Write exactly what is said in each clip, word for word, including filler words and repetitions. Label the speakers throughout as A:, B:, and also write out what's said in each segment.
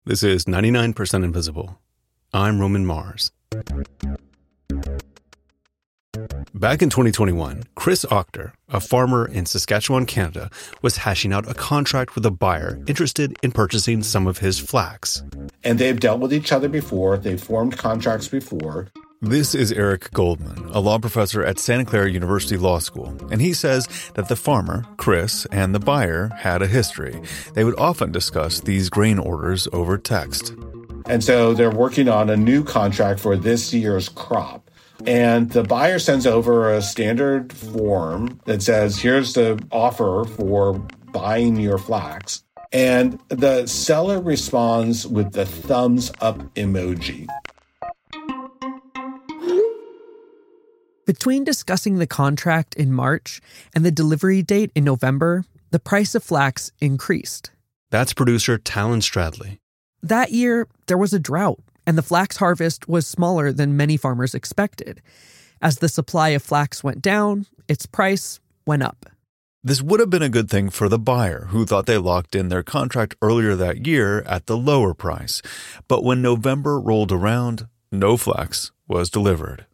A: This is ninety-nine percent Invisible. I'm Roman Mars. Back in twenty twenty-one, Chris Octor, a farmer in Saskatchewan, Canada, was hashing out a contract with a buyer interested in purchasing some of his flax.
B: And they've dealt with each other before. They've formed contracts before.
A: This is Eric Goldman, a law professor at Santa Clara University Law School, and he says that the farmer, Chris, and the buyer had a history. They would often discuss these grain orders over text.
B: And so they're working on a new contract for this year's crop. And the buyer sends over a standard form that says, here's the offer for buying your flax. And the seller responds with the thumbs up emoji.
C: Between discussing the contract in March and the delivery date in November, the price of flax increased.
A: That's producer Talon Stradley.
C: That year, there was a drought, and the flax harvest was smaller than many farmers expected. As the supply of flax went down, its price went up.
A: This would have been a good thing for the buyer, who thought they locked in their contract earlier that year at the lower price. But when November rolled around, no flax was delivered.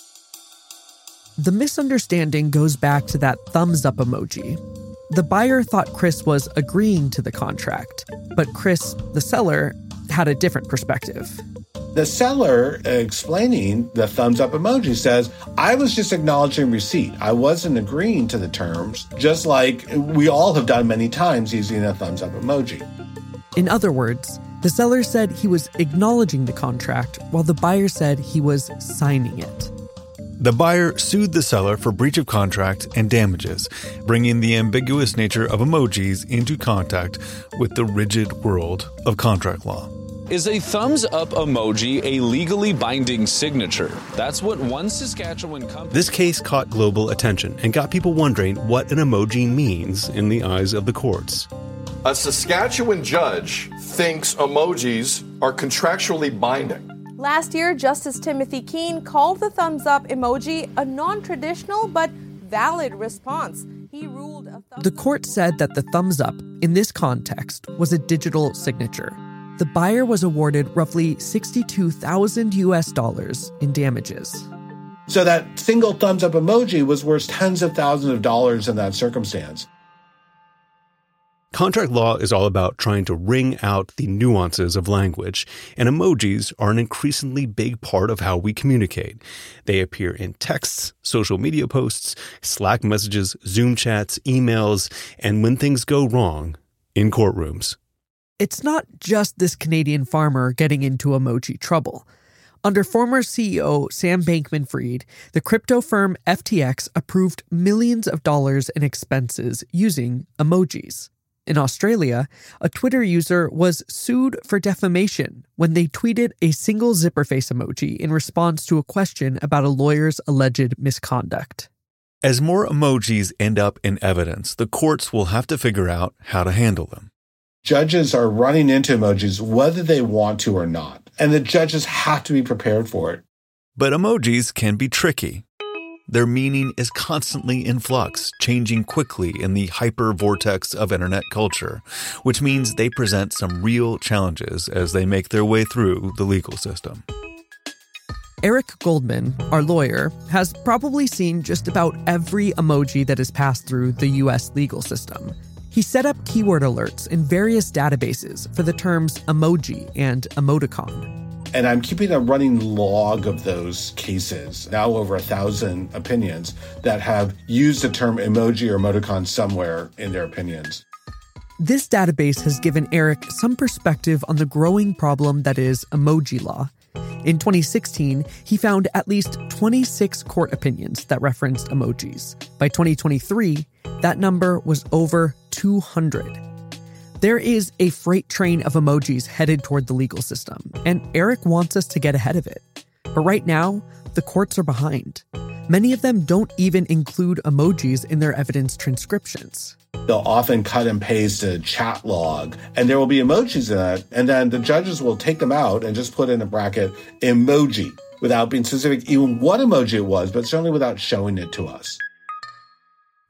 C: The misunderstanding goes back to that thumbs up emoji. The buyer thought Chris was agreeing to the contract, but Chris, the seller, had a different perspective.
B: The seller, explaining the thumbs up emoji, says, I was just acknowledging receipt. I wasn't agreeing to the terms, just like we all have done many times using a thumbs up emoji.
C: In other words, the seller said he was acknowledging the contract, while the buyer said he was signing it.
A: The buyer sued the seller for breach of contract and damages, bringing the ambiguous nature of emojis into contact with the rigid world of contract law.
D: Is a thumbs up emoji a legally binding signature? That's what one Saskatchewan company...
A: This case caught global attention and got people wondering what an emoji means in the eyes of the courts.
E: A Saskatchewan judge thinks emojis are contractually binding.
F: Last year, Justice Timothy Keene called the thumbs up emoji a non-traditional but valid response. He ruled a
C: The court said that the thumbs up, in this context, was a digital signature. The buyer was awarded roughly sixty-two thousand U S dollars in damages.
B: So that single thumbs up emoji was worth tens of thousands of dollars in that circumstance.
A: Contract law is all about trying to wring out the nuances of language, and emojis are an increasingly big part of how we communicate. They appear in texts, social media posts, Slack messages, Zoom chats, emails, and when things go wrong, in courtrooms.
C: It's not just this Canadian farmer getting into emoji trouble. Under former C E O Sam Bankman-Fried, the crypto firm F T X approved millions of dollars in expenses using emojis. In Australia, a Twitter user was sued for defamation when they tweeted a single zipper face emoji in response to a question about a lawyer's alleged misconduct.
A: As more emojis end up in evidence, the courts will have to figure out how to handle them.
B: Judges are running into emojis whether they want to or not, and the judges have to be prepared for it.
A: But emojis can be tricky. Their meaning is constantly in flux, changing quickly in the hyper-vortex of internet culture, which means they present some real challenges as they make their way through the legal system.
C: Eric Goldman, our lawyer, has probably seen just about every emoji that has passed through the U S legal system. He set up keyword alerts in various databases for the terms emoji and emoticon.
B: And I'm keeping a running log of those cases, now over a thousand opinions, that have used the term emoji or emoticon somewhere in their opinions.
C: This database has given Eric some perspective on the growing problem that is emoji law. In twenty sixteen, he found at least twenty-six court opinions that referenced emojis. By twenty twenty-three, that number was over two hundred. There is a freight train of emojis headed toward the legal system, and Eric wants us to get ahead of it. But right now, the courts are behind. Many of them don't even include emojis in their evidence transcriptions.
B: They'll often cut and paste a chat log, and there will be emojis in it, and then the judges will take them out and just put in a bracket emoji without being specific even what emoji it was, but certainly without showing it to us.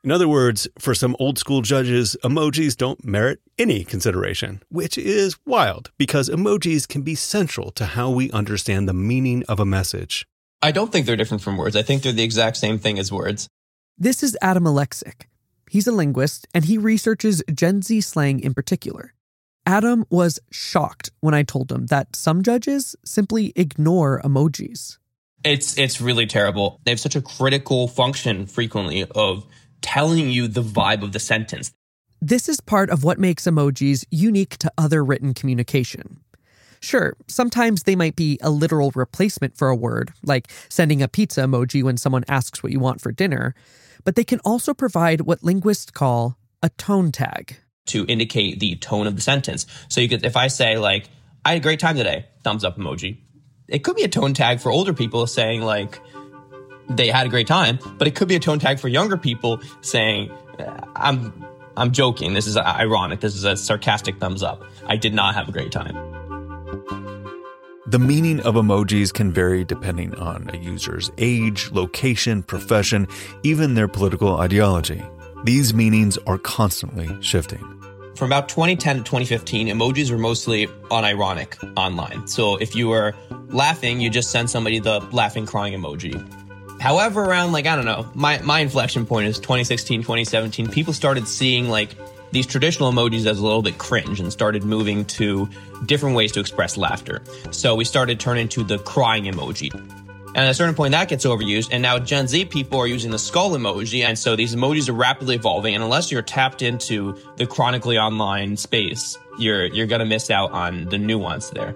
A: In other words, for some old school judges, emojis don't merit any consideration, which is wild because emojis can be central to how we understand the meaning of a message.
G: I don't think they're different from words. I think they're the exact same thing as words.
C: This is Adam Alexic. He's a linguist, and he researches Gen Z slang in particular. Adam was shocked when I told him that some judges simply ignore emojis.
G: It's it's really terrible. They have such a critical function frequently of telling you the vibe of the sentence.
C: This is part of what makes emojis unique to other written communication. Sure, sometimes they might be a literal replacement for a word, like sending a pizza emoji when someone asks what you want for dinner, but they can also provide what linguists call a tone tag.
G: To indicate the tone of the sentence. So you could, if I say like, I had a great time today, thumbs up emoji. It could be a tone tag for older people saying like, they had a great time, but it could be a tone tag for younger people saying, I'm, I'm joking. This is ironic. This is a sarcastic thumbs up. I did not have a great time.
A: The meaning of emojis can vary depending on a user's age, location, profession, even their political ideology. These meanings are constantly shifting.
G: From about twenty ten to twenty fifteen, emojis were mostly unironic online. So if you were laughing, you just send somebody the laughing, crying emoji. However, around like, I don't know, my, my inflection point is twenty sixteen, twenty seventeen, people started seeing like these traditional emojis as a little bit cringe and started moving to different ways to express laughter. So we started turning to the crying emoji. And at a certain point, that gets overused. And now Gen Z people are using the skull emoji. And so these emojis are rapidly evolving. And unless you're tapped into the chronically online space, you're you're going to miss out on the nuance there.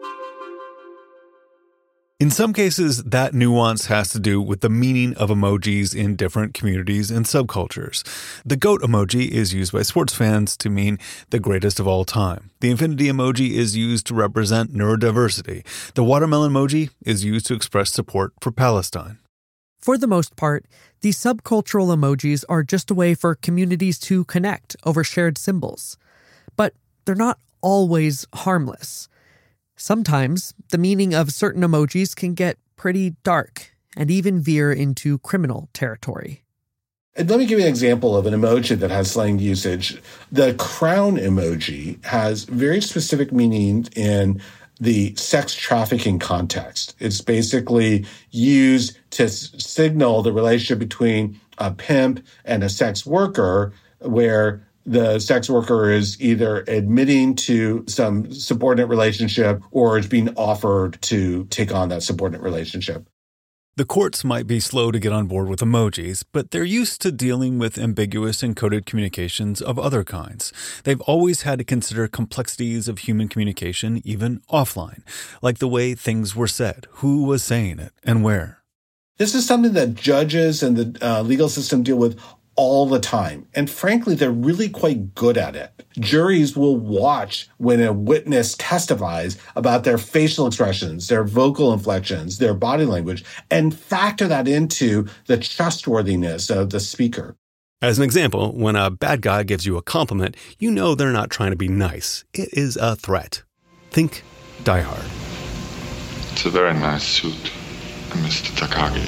A: In some cases, that nuance has to do with the meaning of emojis in different communities and subcultures. The goat emoji is used by sports fans to mean the greatest of all time. The infinity emoji is used to represent neurodiversity. The watermelon emoji is used to express support for Palestine.
C: For the most part, these subcultural emojis are just a way for communities to connect over shared symbols. But they're not always harmless. Sometimes the meaning of certain emojis can get pretty dark and even veer into criminal territory.
B: And let me give you an example of an emoji that has slang usage. The crown emoji has very specific meaning in the sex trafficking context. It's basically used to s- signal the relationship between a pimp and a sex worker, where the sex worker is either admitting to some subordinate relationship or is being offered to take on that subordinate relationship.
A: The courts might be slow to get on board with emojis, but they're used to dealing with ambiguous encoded communications of other kinds. They've always had to consider complexities of human communication, even offline, like the way things were said, who was saying it, and where.
B: This is something that judges and the uh, legal system deal with all the time. And frankly, they're really quite good at it. Juries will watch when a witness testifies about their facial expressions, their vocal inflections, their body language, and factor that into the trustworthiness of the speaker.
A: As an example, when a bad guy gives you a compliment, you know they're not trying to be nice. It is a threat. Think Die Hard.
H: It's a very nice suit, Mister Takagi.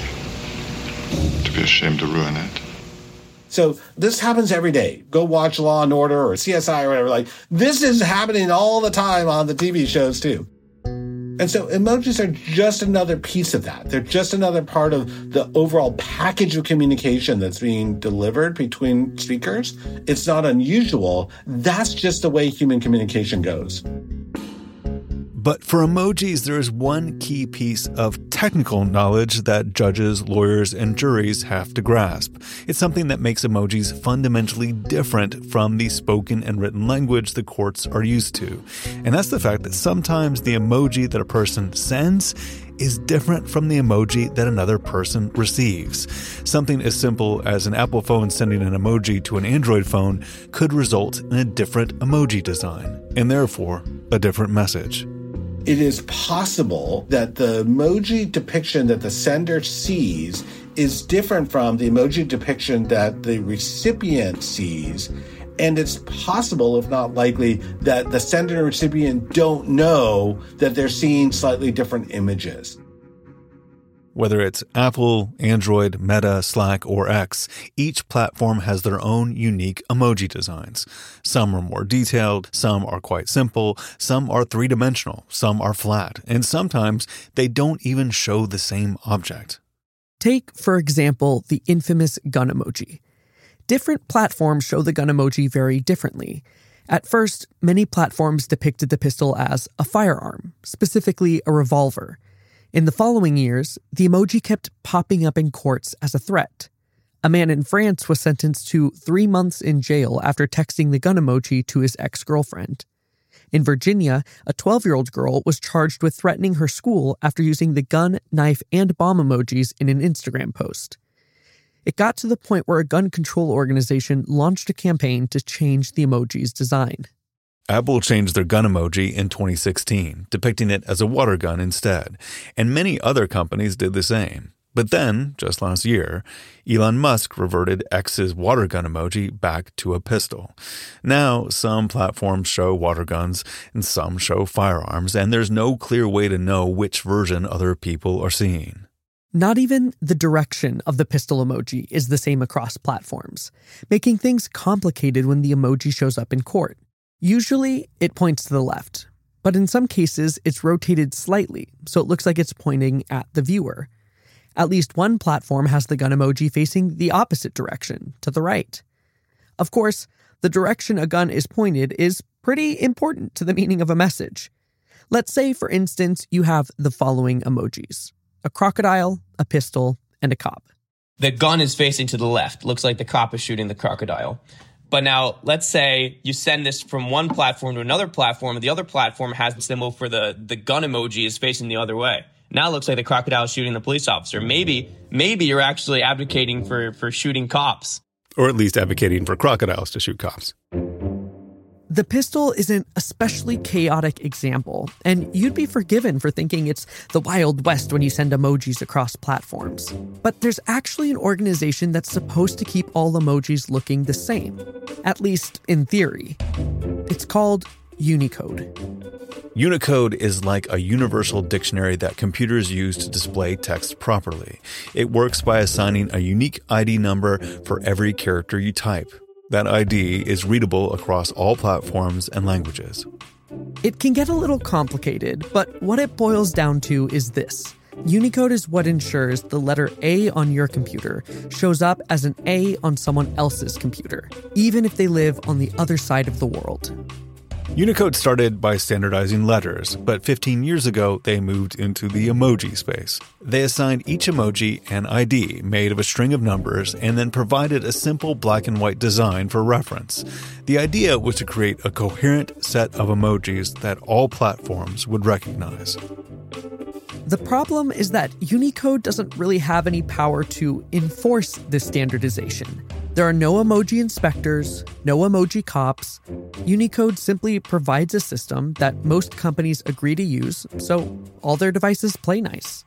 H: To be ashamed to ruin it.
B: So this happens every day. Go watch Law and Order or C S I or whatever. Like, this is happening all the time on the T V shows too. And so emojis are just another piece of that. They're just another part of the overall package of communication that's being delivered between speakers. It's not unusual. That's just the way human communication goes.
A: But for emojis, there is one key piece of technical knowledge that judges, lawyers, and juries have to grasp. It's something that makes emojis fundamentally different from the spoken and written language the courts are used to. And that's the fact that sometimes the emoji that a person sends is different from the emoji that another person receives. Something as simple as an Apple phone sending an emoji to an Android phone could result in a different emoji design, and therefore a different message.
B: It is possible that the emoji depiction that the sender sees is different from the emoji depiction that the recipient sees. And it's possible, if not likely, that the sender and recipient don't know that they're seeing slightly different images.
A: Whether it's Apple, Android, Meta, Slack, or X, each platform has their own unique emoji designs. Some are more detailed, some are quite simple, some are three-dimensional, some are flat, and sometimes they don't even show the same object.
C: Take, for example, the infamous gun emoji. Different platforms show the gun emoji very differently. At first, many platforms depicted the pistol as a firearm, specifically a revolver. In the following years, the emoji kept popping up in courts as a threat. A man in France was sentenced to three months in jail after texting the gun emoji to his ex-girlfriend. In Virginia, a twelve-year-old girl was charged with threatening her school after using the gun, knife, and bomb emojis in an Instagram post. It got to the point where a gun control organization launched a campaign to change the emoji's design.
A: Apple changed their gun emoji in twenty sixteen, depicting it as a water gun instead, and many other companies did the same. But then, just last year, Elon Musk reverted X's water gun emoji back to a pistol. Now, some platforms show water guns and some show firearms, and there's no clear way to know which version other people are seeing.
C: Not even the direction of the pistol emoji is the same across platforms, making things complicated when the emoji shows up in court. Usually, it points to the left, but in some cases, it's rotated slightly, so it looks like it's pointing at the viewer. At least one platform has the gun emoji facing the opposite direction, to the right. Of course, the direction a gun is pointed is pretty important to the meaning of a message. Let's say, for instance, you have the following emojis: a crocodile, a pistol, and a cop.
G: The gun is facing to the left. Looks like the cop is shooting the crocodile. But now, let's say you send this from one platform to another platform, and the other platform has the symbol for the, the gun emoji is facing the other way. Now it looks like the crocodile is shooting the police officer. Maybe maybe you're actually advocating for, for shooting cops.
A: Or at least advocating for crocodiles to shoot cops.
C: The pistol is an especially chaotic example, and you'd be forgiven for thinking it's the Wild West when you send emojis across platforms. But there's actually an organization that's supposed to keep all emojis looking the same, at least in theory. It's called Unicode.
A: Unicode is like a universal dictionary that computers use to display text properly. It works by assigning a unique I D number for every character you type. That I D is readable across all platforms and languages.
C: It can get a little complicated, but what it boils down to is this. Unicode is what ensures the letter A on your computer shows up as an A on someone else's computer, even if they live on the other side of the world.
A: Unicode started by standardizing letters, but fifteen years ago, they moved into the emoji space. They assigned each emoji an I D made of a string of numbers and then provided a simple black and white design for reference. The idea was to create a coherent set of emojis that all platforms would recognize.
C: The problem is that Unicode doesn't really have any power to enforce this standardization. There are no emoji inspectors, no emoji cops. Unicode simply provides a system that most companies agree to use, so all their devices play nice.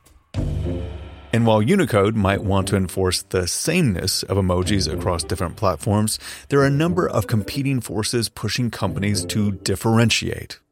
A: And while Unicode might want to enforce the sameness of emojis across different platforms, there are a number of competing forces pushing companies to differentiate.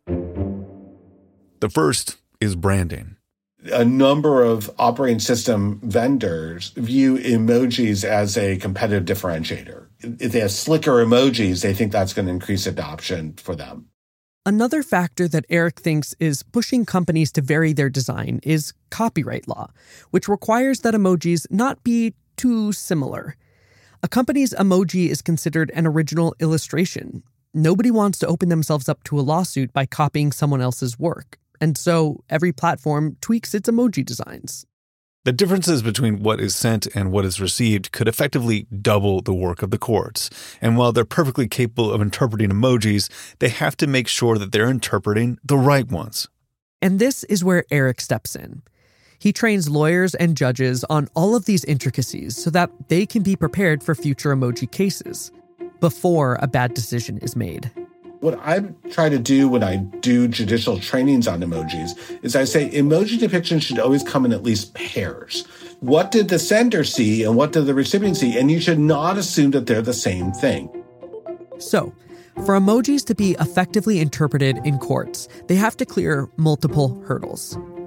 A: The first is branding.
B: A number of operating system vendors view emojis as a competitive differentiator. If they have slicker emojis, they think that's going to increase adoption for them.
C: Another factor that Eric thinks is pushing companies to vary their design is copyright law, which requires that emojis not be too similar. A company's emoji is considered an original illustration. Nobody wants to open themselves up to a lawsuit by copying someone else's work. And so every platform tweaks its emoji designs.
A: The differences between what is sent and what is received could effectively double the work of the courts. And while they're perfectly capable of interpreting emojis, they have to make sure that they're interpreting the right ones.
C: And this is where Eric steps in. He trains lawyers and judges on all of these intricacies so that they can be prepared for future emoji cases before a bad decision is made.
B: What I try to do when I do judicial trainings on emojis is I say emoji depiction should always come in at least pairs. What did the sender see and what did the recipient see? And you should not assume that they're the same thing.
C: So, for emojis to be effectively interpreted in courts, they have to clear multiple hurdles.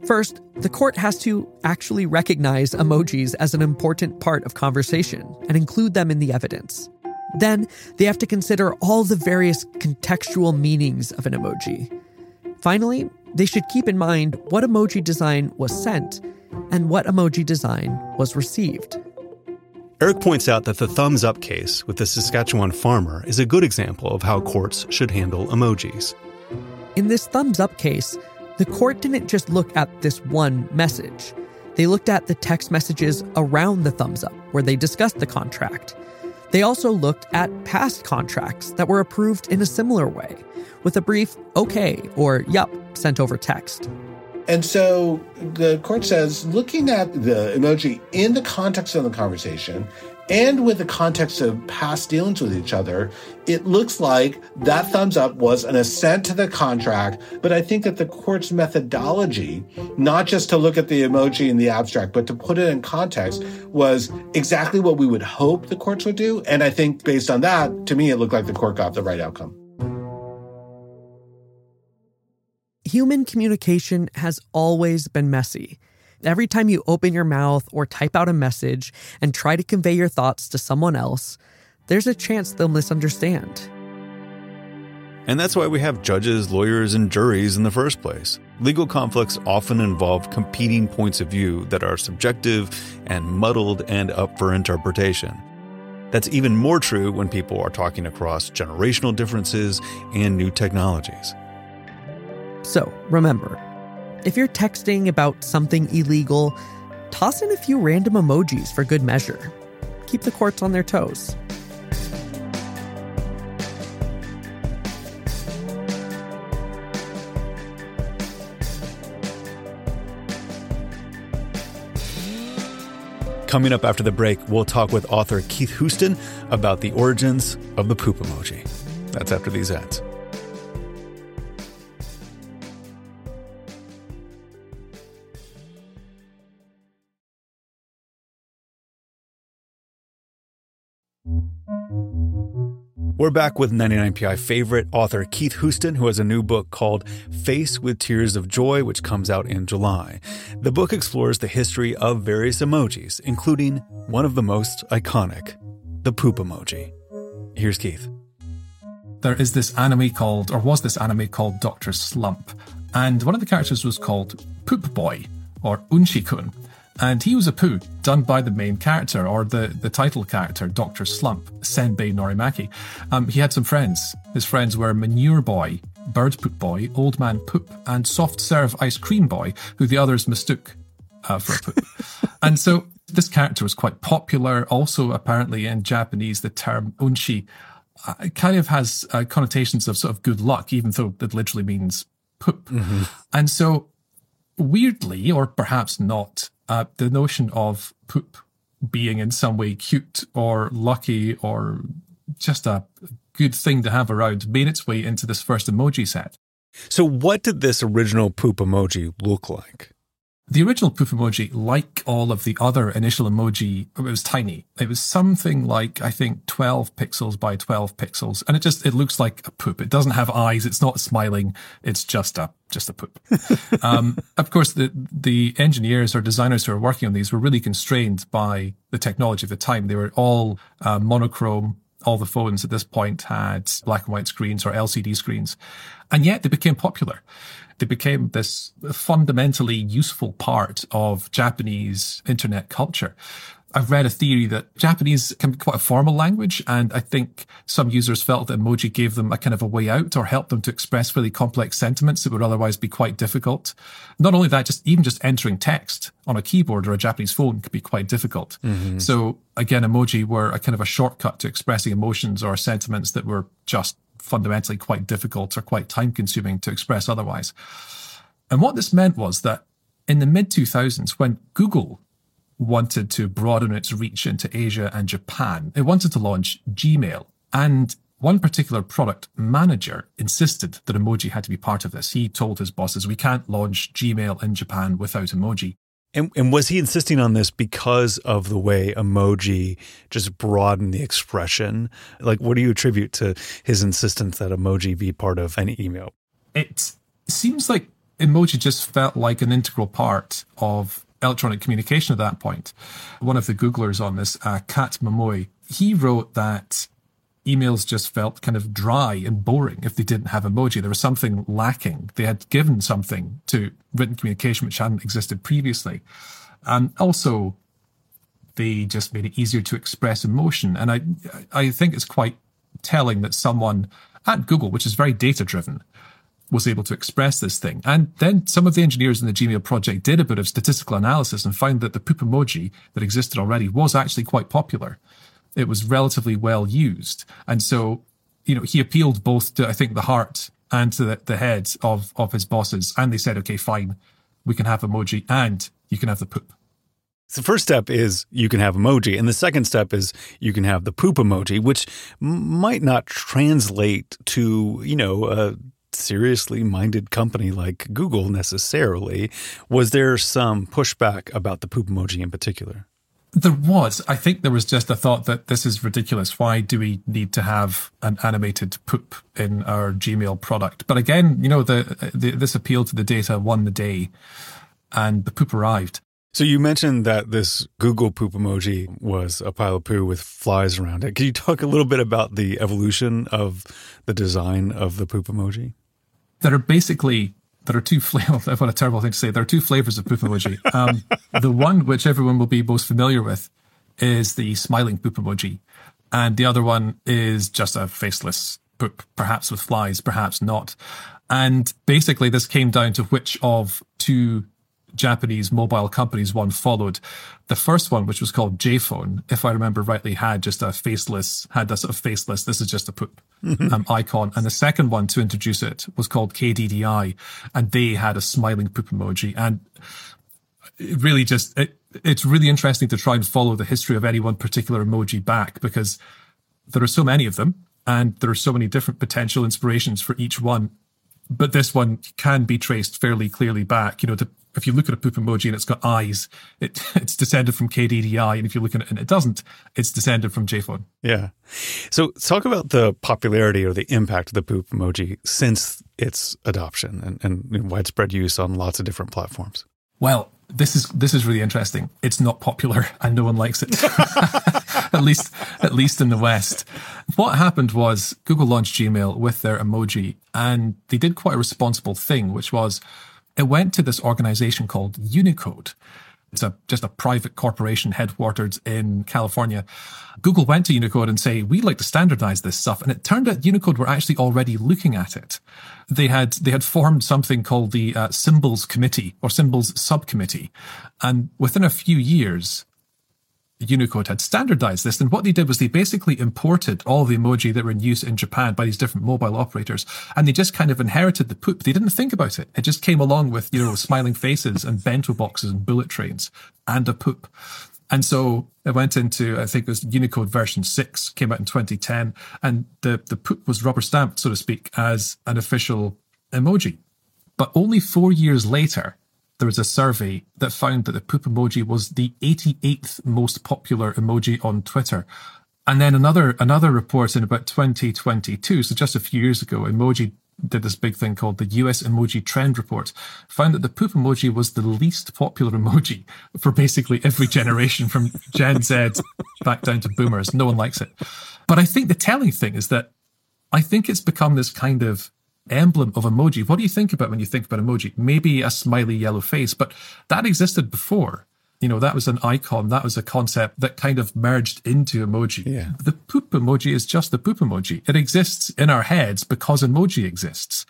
C: First, the court has to actually recognize emojis as an important part of conversation and include them in the evidence. Then, they have to consider all the various contextual meanings of an emoji. Finally, they should keep in mind what emoji design was sent and what emoji design was received.
A: Eric points out that the thumbs up case with the Saskatchewan farmer is a good example of how courts should handle emojis.
C: In this thumbs up case, the court didn't just look at this one message. They looked at the text messages around the thumbs up where they discussed the contract. They also looked at past contracts that were approved in a similar way, with a brief okay or yup sent over text.
B: And so the court says, looking at the emoji in the context of the conversation and with the context of past dealings with each other, it looks like that thumbs up was an assent to the contract. But I think that the court's methodology, not just to look at the emoji in the abstract, but to put it in context, was exactly what we would hope the courts would do. And I think based on that, to me, it looked like the court got the right outcome.
C: Human communication has always been messy. Every time you open your mouth or type out a message and try to convey your thoughts to someone else, there's a chance they'll misunderstand.
A: And that's why we have judges, lawyers, and juries in the first place. Legal conflicts often involve competing points of view that are subjective and muddled and up for interpretation. That's even more true when people are talking across generational differences and new technologies.
C: So, remember, if you're texting about something illegal, toss in a few random emojis for good measure. Keep the courts on their toes.
A: Coming up after the break, we'll talk with author Keith Houston about the origins of the poop emoji. That's after these ads. We're back with ninety-nine P I favorite author Keith Houston, who has a new book called Face with Tears of Joy, which comes out in July. The book explores the history of various emojis, including one of the most iconic, the poop emoji. Here's Keith.
I: There is this anime called, or was this anime called Doctor Slump, and one of the characters was called Poop Boy, or Unshi-kun. And he was a poo done by the main character, or the, the title character, Doctor Slump, Senbei Norimaki. Um, he had some friends. His friends were Manure Boy, Bird Poop Boy, Old Man Poop, and Soft Serve Ice Cream Boy, who the others mistook uh, for a poop. And so this character was quite popular. Also, apparently in Japanese, the term unshi uh, kind of has uh, connotations of sort of good luck, even though it literally means poop. Mm-hmm. And so weirdly, or perhaps not, Uh, the notion of poop being in some way cute or lucky or just a good thing to have around made its way into this first emoji set.
A: So what did this original poop emoji look like?
I: The original poop emoji, like all of the other initial emoji, it was tiny. It was something like, I think, twelve pixels by twelve pixels. And it just, it looks like a poop. It doesn't have eyes. It's not smiling. It's just a, just a poop. um, of course, the, the engineers or designers who were working on these were really constrained by the technology of the time. They were all uh, monochrome. All the phones at this point had black and white screens or L C D screens. And yet they became popular. They became this fundamentally useful part of Japanese internet culture. I've read a theory that Japanese can be quite a formal language, and I think some users felt that emoji gave them a kind of a way out or helped them to express really complex sentiments that would otherwise be quite difficult. Not only that, just even just entering text on a keyboard or a Japanese phone could be quite difficult. Mm-hmm. So again, emoji were a kind of a shortcut to expressing emotions or sentiments that were just fundamentally quite difficult or quite time-consuming to express otherwise. And what this meant was that in the mid two thousands, when Google wanted to broaden its reach into Asia and Japan, it wanted to launch Gmail. And one particular product manager insisted that emoji had to be part of this. He told his bosses, we can't launch Gmail in Japan without emoji.
A: And, and was he insisting on this because of the way emoji just broadened the expression? Like, what do you attribute to his insistence that emoji be part of any email?
I: It seems like emoji just felt like an integral part of electronic communication at that point. One of the Googlers on this, uh, Kat Mamoy, he wrote that emails just felt kind of dry and boring if they didn't have emoji. There was something lacking. They had given something to written communication which hadn't existed previously. And also, they just made it easier to express emotion. And I, I think it's quite telling that someone at Google, which is very data-driven, was able to express this thing. And then some of the engineers in the Gmail project did a bit of statistical analysis and found that the poop emoji that existed already was actually quite popular. It was relatively well used. And so, you know, he appealed both to, I think, the heart and to the, the head of, of his bosses. And they said, okay, fine, we can have emoji and you can have the poop.
A: So the first step is you can have emoji. And the second step is you can have the poop emoji, which m- might not translate to, you know, a seriously minded company like Google necessarily. Was there some pushback about the poop emoji in particular?
I: There was. I think there was just a thought that this is ridiculous. Why do we need to have an animated poop in our Gmail product? But again, you know, the, the this appeal to the data won the day and the poop arrived.
A: So you mentioned that this Google poop emoji was a pile of poo with flies around it. Can you talk a little bit about the evolution of the design of the poop emoji?
I: There are basically... There are two flavors. What a terrible thing to say. There are two flavors of poop emoji. Um, the one which everyone will be most familiar with is the smiling poop emoji. And the other one is just a faceless poop, perhaps with flies, perhaps not. And basically this came down to which of two Japanese mobile companies one followed. The first one, which was called J-Phone, if I remember rightly, had just a faceless, had a sort of faceless, this is just a poop um, icon. And the second one to introduce it was called K D D I, and they had a smiling poop emoji. And it really just, it, it's really interesting to try and follow the history of any one particular emoji back, because there are so many of them and there are so many different potential inspirations for each one. But this one can be traced fairly clearly back, you know, to if you look at a poop emoji and it's got eyes, it, it's descended from K D D I. And if you look at it and it doesn't, it's descended from J-Phone.
A: Yeah. So talk about the popularity or the impact of the poop emoji since its adoption and, and widespread use on lots of different platforms.
I: Well, this is this is really interesting. It's not popular and no one likes it, at least at least in the West. What happened was Google launched Gmail with their emoji, and they did quite a responsible thing, which was it went to this organization called Unicode. It's a just a private corporation headquartered in California. Google went to Unicode and say, we'd like to standardize this stuff. And it turned out Unicode were actually already looking at it. They had they had formed something called the uh, Symbols Committee or Symbols Subcommittee. And within a few years, Unicode had standardized this. And what they did was they basically imported all the emoji that were in use in Japan by these different mobile operators. And they just kind of inherited the poop. They didn't think about it. It just came along with, you know, smiling faces and bento boxes and bullet trains and a poop. And so it went into, I think it was Unicode version six, came out in twenty ten. And the, the poop was rubber stamped, so to speak, as an official emoji. But only four years later, there was a survey that found that the poop emoji was the eighty-eighth most popular emoji on Twitter. And then another another report in about twenty twenty-two, so just a few years ago, Emoji did this big thing called the U S Emoji Trend Report, found that the poop emoji was the least popular emoji for basically every generation from Gen Z back down to boomers. No one likes it. But I think the telling thing is that I think it's become this kind of emblem of emoji. What do you think about when you think about emoji? Maybe a smiley yellow face, but that existed before. You know, that was an icon. That was a concept that kind of merged into emoji.
A: Yeah.
I: The poop emoji is just the poop emoji. It exists in our heads because emoji exists.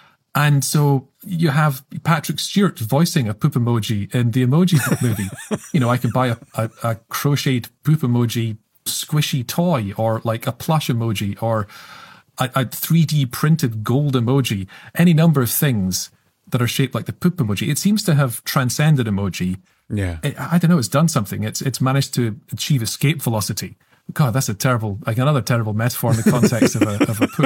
I: And so you have Patrick Stewart voicing a poop emoji in the Emoji Movie. You know, I can buy a, a, a crocheted poop emoji squishy toy, or like a plush emoji, or a, a three D printed gold emoji, any number of things that are shaped like the poop emoji. It seems to have transcended emoji.
A: Yeah.
I: It, I don't know, it's done something. It's it's managed to achieve escape velocity. God, that's a terrible, like another terrible metaphor in the context of a of a poop.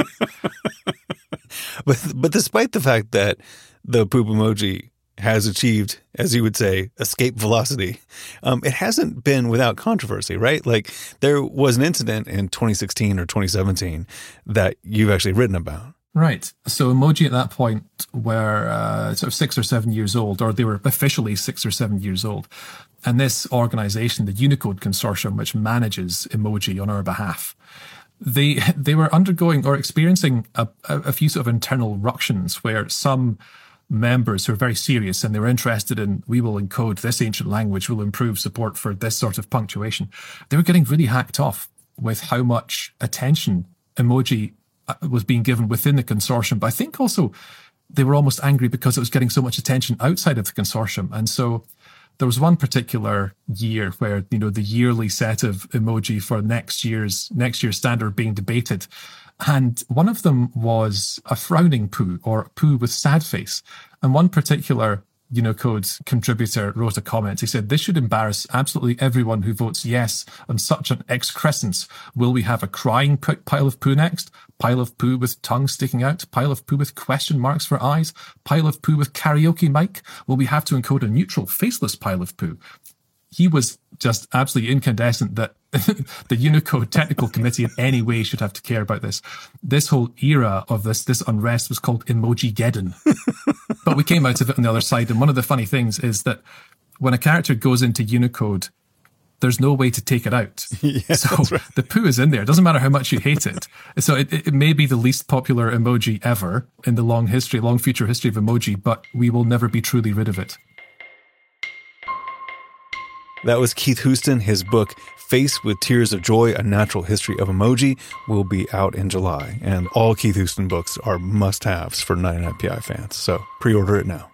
A: But but despite the fact that the poop emoji has achieved, as you would say, escape velocity, um, it hasn't been without controversy, right? Like there was an incident in twenty sixteen or twenty seventeen that you've actually written about.
I: Right. So emoji at that point were uh, sort of six or seven years old, or they were officially six or seven years old. And this organization, the Unicode Consortium, which manages emoji on our behalf, they they were undergoing or experiencing a, a few sort of internal ructions where some members who are very serious and they were interested in, we will encode this ancient language, we'll improve support for this sort of punctuation. They were getting really hacked off with how much attention emoji was being given within the consortium. But I think also they were almost angry because it was getting so much attention outside of the consortium. And so there was one particular year where, you know, the yearly set of emoji for next year's next year's standard being debated. And one of them was a frowning poo, or poo with sad face. And one particular Unicode contributor wrote a comment. He said, "This should embarrass absolutely everyone who votes yes on such an excrescence. Will we have a crying p- pile of poo next? Pile of poo with tongue sticking out? Pile of poo with question marks for eyes? Pile of poo with karaoke mic? Will we have to encode a neutral, faceless pile of poo?" He was just absolutely incandescent that the Unicode Technical Committee in any way should have to care about this. This whole era of this this unrest was called Emoji-geddon. But we came out of it on the other side. And one of the funny things is that when a character goes into Unicode, there's no way to take it out. Yeah, so right. The poo is in there. It doesn't matter how much you hate it. So it, it may be the least popular emoji ever in the long history, long future history of emoji, but we will never be truly rid of it.
A: That was Keith Houston. His book, Face with Tears of Joy, A Natural History of Emoji, will be out in July. And all Keith Houston books are must-haves for ninety-nine P I fans. So pre-order it now.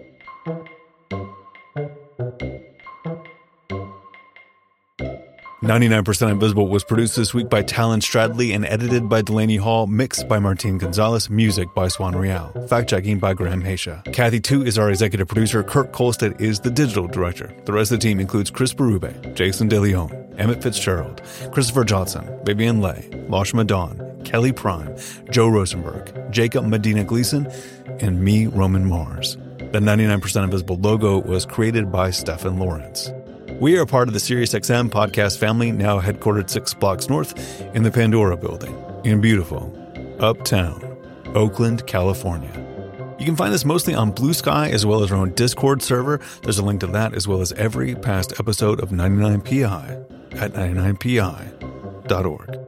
A: ninety-nine percent Invisible was produced this week by Talon Stradley and edited by Delaney Hall, mixed by Martin Gonzalez, music by Swan Real, fact-checking by Graham Haysha. Kathy Tu is our executive producer. Kirk Kolstad is the digital director. The rest of the team includes Chris Berube, Jason DeLeon, Emmett Fitzgerald, Christopher Johnson, Vivian Leigh, Lashma Dawn, Kelly Prime, Joe Rosenberg, Jacob Medina Gleason, and me, Roman Mars. The ninety-nine percent Invisible logo was created by Stefan Lawrence. We are part of the SiriusXM podcast family, now headquartered six blocks north in the Pandora building in beautiful uptown Oakland, California. You can find us mostly on Blue Sky as well as our own Discord server. There's a link to that as well as every past episode of ninety-nine P I at ninety-nine P I dot org.